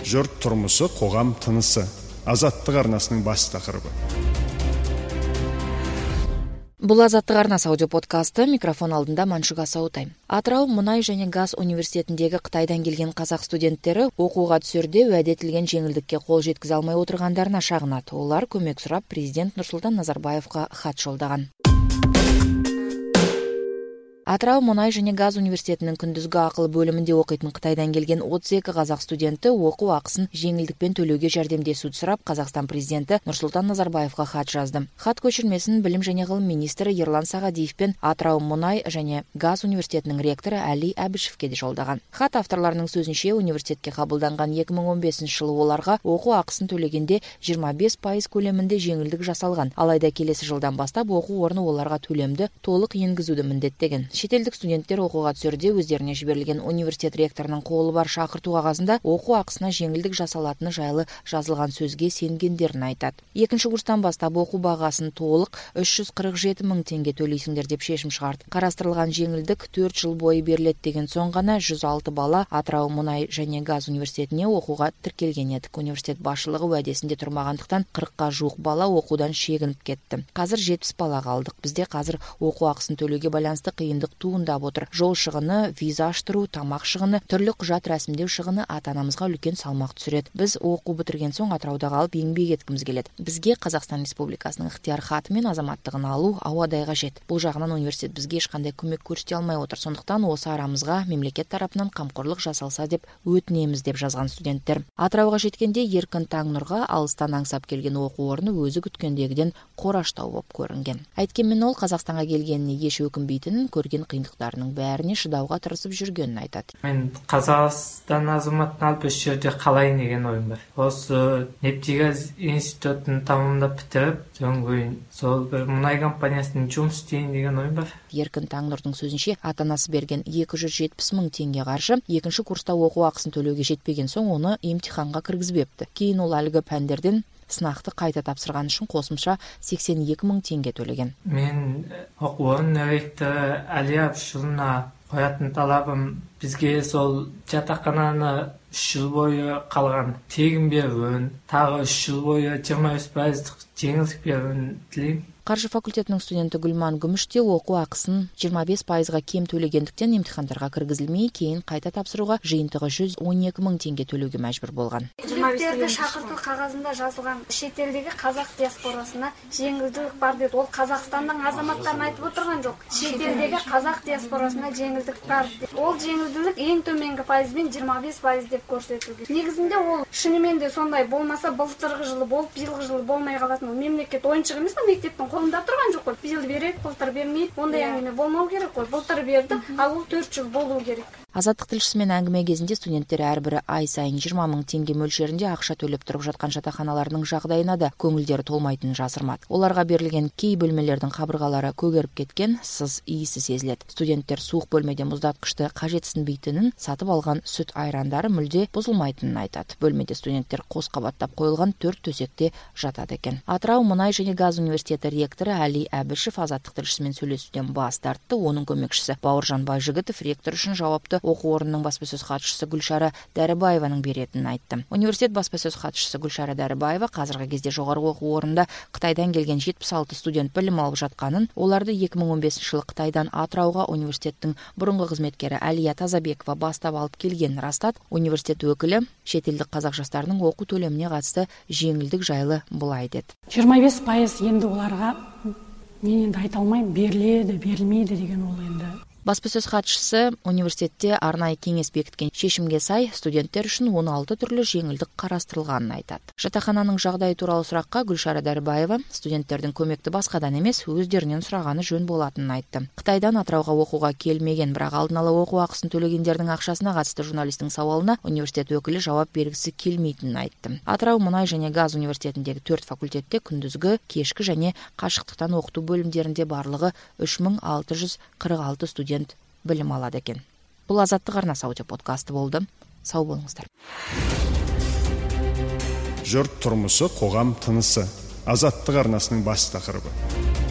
Жұрт тұрмысы, қоғам тынысы. Азаттық арнасының бас тақырыбы. Бұл Азаттық арнасы аудиоподкасты, микрофон алдында Маншук Асаутай. Атырау мұнай және газ университетіндегі Қытайдан келген қазақ студенттері оқуға түсерде уәде етілген жеңілдікке қол жеткізе алмай отырғандарына шағынады. Олар көмек сұрап президент Нұрсұлтан Назарбаевқа хат жолдаған. Атырау мұнай және газ университетінің күндізгі ақылы бөлімінде оқитын Қытайдан келген 32 қазақ студенті оқу ақысын жеңілдікпен төлеуге жәрдемдесуді сұрап, Қазақстан президенті Нұрсұлтан Назарбаевқа хат жазды. Хат көшірмесін білім және ғылым министрі Ерлан Сағадиев пен Атырау мұнай және газ университетінің ректоры Әли Әбішевке де жолдаған. Хат авторларының сөзінше, университетке қабылданған 2015 жылы оларға оқу ақысын төлегенде 25% көлемінде жеңілдік жасалған. Алайда келесі жылдан бастап оқу орны оларға төлемді толық енгізуді міндеттеген. Шетелдік студенттер оқуға түсерде өздеріне жіберілген университет ректорының қолы бар шақырту қағазында оқу ақысына жеңілдік жасалатыны жайлы жазылған сөзге сенгендерін айтады. Екінші курстан бастап оқу бағасын толық 347 мың теңге төлейсіңдер деп шешім шығарды. Қарастырылған жеңілдік 4 жыл бойы беріледі деген соң ғана 106 бала Атырау мұнай және газ университетіне оқуға тіркелген едік. Университет басшылығы уәдесінде тұрмағандықтан 40-қа жуық бала оқудан шегініп кетті. Қазір 70 бала қалдық. Бізде қазір оқу ақысын төлеуге байланысты қиындық туындап отыр. Жол шығыны, виза аштыру, тамақ шығыны, түрлі құжат рәсімдеу шығыны ата-анамызға үлкен салмақ түсіреді. Біз оқу бітірген соң Атырауда қалып еңбек еткіміз келеді. Бізге Қазақстан Республикасының ықтияр хаты мен азаматтығын алу ауадай қажет. Бұл жағынан университет бізге ешқандай көмек көрсете алмай отыр. Сондықтан осы арамызға мемлекет тарапынан қамқорлық жасалса деп өтінеміз деп жазған студенттер. Атырауға жеткенде еркін таң нұрға алыстан аңсап келген оқу орны өзі күткендегіден қораштау болып көрінген. Әйткенмен ол Қазақстанға келгеніне еш өкінбейтінін, көрген қиындықтарының бәріне шыдауға тырысып жүргенін айтады. Мен Қазақстан азаматын алып осы жерде қалайын деген ойым бар. Осы нефтегаз институтын тамамдап бітіріп, содан кейін сол бір мұнай компаниясының жұмыс істейін деген ойым бар. Еркін Таңнұрдың сөзінше, ата-анасы берген 270 мың теңге қаржы екінші курста оқу ақысын төлеуге жетпеген соң оны емтиханға кіргізбепті. Кейін ол әлгі пәндерден сынақты қайта тапсырған үшін қосымша 82 мың теңге төлеген. Мен оқу орнының ректоры Әли Әбішевке қоятын талабым бізге сол жатақхананы 3 жыл бойы қалған тегін беруін, тағы 3 жыл бойы 25% жеңілдік беруін тілеймін. Қаржы факультетінің студенті Гүлман Гүміште оқу ақысын 25%-ға кем төлегендіктен емтихандарға кіргізілмей, кейін қайта тапсыруға жиынтығы 112 мың теңге төлеуге мәжбүр болған. Студенттерді шақырту қағазында жазылған шетелдегі қазақ диаспорасына жеңілдік бар деді. Ол Қазақстанның азаматтарын айтып отырған жоқ. Шетелдегі қазақ диаспорасына жеңілдік бар деді. Ол жеңілдік ең төменгі пайызбен 25% деп көрсетілген. Негізінде ол шынымен де сондай болмаса былтырғы жылы болып, биылғы жылы болмай қалатын. Мемлекет ойыншық емес, мектептің қолында тұрған жоқ қой. Биыл береді, былтыр бермейді. Ондай әңгіме болмау керек қой. Былтыр берді, ал ол 4 жыл болу керек. Азаттық тілшісімен әңгіме кезінде студенттер әрбірі ай сайын 20 мың теңге мөлшерінде ақша төлеп тұрып жатқан жатақханаларының жағдайына да көңілдері толмайтынын жасырмады. Оларға берілген кей бөлмелердің қабырғалары көгеріп кеткен, сыз иісі сезіледі. Студенттер суық бөлмеде мұздатқышты қажетсінбейтінін, сатып алған сүт айрандары мүлде бұзылмайтынын айтады. Бөлмеде студенттер қос қабаттап қойылған 4 төсекте жатады екен. Атырау мұнай және газ университеті ректоры Әли Әбішев Азаттық тілшісімен сөйлесуден бас тартты. Оның көмекшісі Бауыржан Байжігітов ректор үшін жауапты оқу орнының баспасөз хатшысы Гүлшара Дәрібаеваның беретінін айтты. Университет баспасөз хатшысы Гүлшара Дәрібаева қазіргі кезде жоғарғы оқу орнында Қытайдан келген 76 студент білім алып жатқанын, оларды 2015 жылы Қытайдан Атырауға университеттің бұрынғы қызметкері Әлия Тазабекова бастап алып келген растады. Университет өкілі шетелдік қазақ жастарының оқу төлеміне қатысты жеңілдік жайлы былай деді. 25% енді оларға мен енді айта алмаймын, беріледі, берілмейді деген ол енді. Баспасөз хатшысы университетте арнайы кеңес бекіткен шешімге сай студенттер үшін 16 түрлі жеңілдік қарастырылғанын айтады. Жатақхананың жағдайы туралы сұраққа Гүлшара Дәрібаева студенттердің көмекті басқадан емес өздерінен сұрағаны жөн болатынын айтты. Қытайдан Атырауға оқуға келмеген, бірақ алдын ала оқу ақысын төлегендердің ақшасына қатысты журналистің сауалына университет өкілі жауап бергісі келмейтінін айтты. Атырау мұнай және газ университетіндегі 4 факультетте күндізгі, кешкі және қашықтықтан оқыту бөлімдерінде барлығы 3646 студент білім алады екен. Бұл Азаттық арнасы аудиоподкасты болды. Сау болыңыздар. Жұрт тұрмысы, қоғам тынысы. Азаттық арнасының бас тақырыбы.